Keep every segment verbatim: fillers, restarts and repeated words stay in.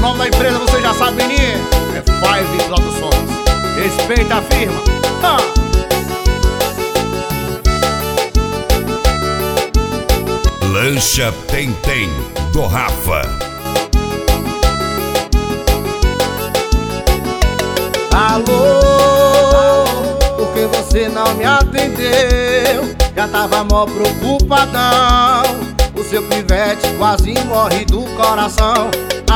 nome da empresa você já sabe, menino. É Five Produções. Respeita a firma. Ah. Lancha Tem Tem, do Rafa. Alô, por que você não me atendeu? Já tava mó preocupadão. O seu pivete quase morre do coração.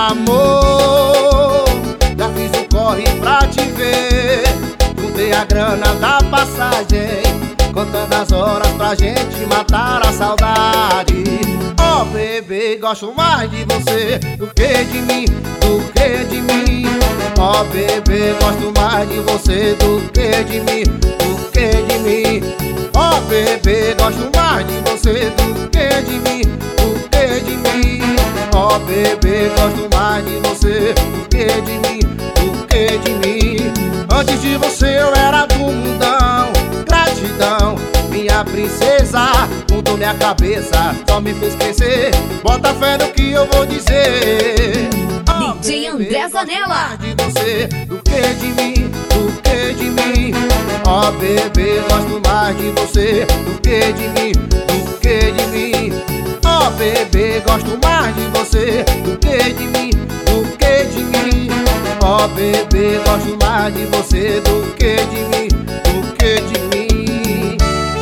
Amor, já fiz o corre pra te ver. Juntei a grana da passagem, contando as horas pra gente matar a saudade. Oh bebê, gosto mais de você do que de mim, do que de mim. Oh bebê, gosto mais de você do que de mim, do que de mim. Oh bebê, gosto mais de você do que de mim, do que de mim. Oh bebê, gosto mais de você do que de mim, do que de mim. Antes de você eu era do mundão, gratidão, minha princesa, mudou minha cabeça, só me fez crescer. Bota fé no que eu vou dizer. Oh, D J André Zanella. De você, do que de mim, do que de mim. Oh bebê, gosto mais de você do que de mim, do que de mim. Oh bebê, gosto mais de você do que de mim, do que de mim. Oh bebê, gosto mais de você do que de mim, do que de mim.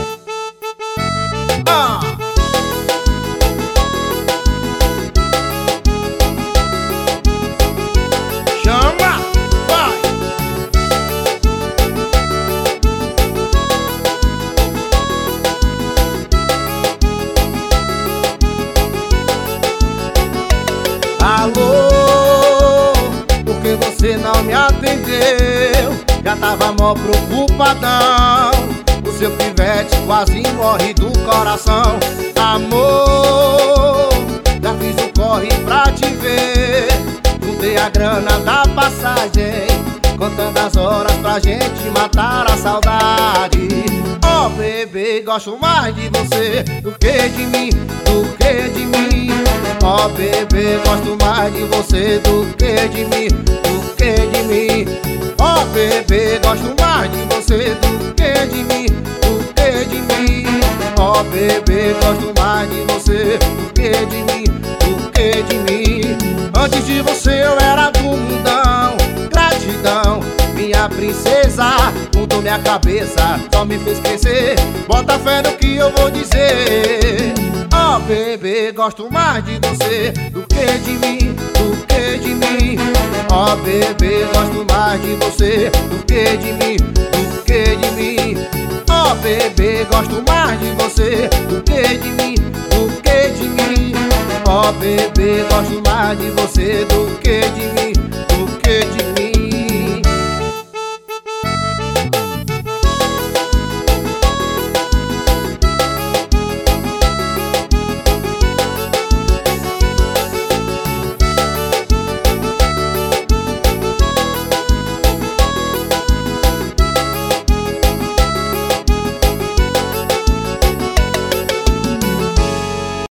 Ah. Chama, vai. Alô, por que você não me atendeu? Já tava mó preocupadão. O seu pivete quase morre do coração. Amor, já fiz o corre pra te ver. Juntei a grana da passagem, contando as horas pra gente matar a saudade. Oh bebê, gosto mais de você do que de mim, do que de mim. Oh bebê, gosto mais de você do que de mim, do que de mim. Oh bebê, gosto mais de você do que de mim, do que de mim. Oh bebê, gosto mais de você do que de mim, do que de mim. Antes de você eu era do mundão, gratidão, minha princesa, mudou minha cabeça, só me fez crescer. Bota fé no que eu vou dizer. Oh bebê, gosto mais de você do que de mim, do que de mim. Oh bebê, gosto mais de você do que de mim, do que de mim. Oh bebê, gosto mais de você do que de mim, do que de mim. Oh bebê, gosto mais de você do que de mim.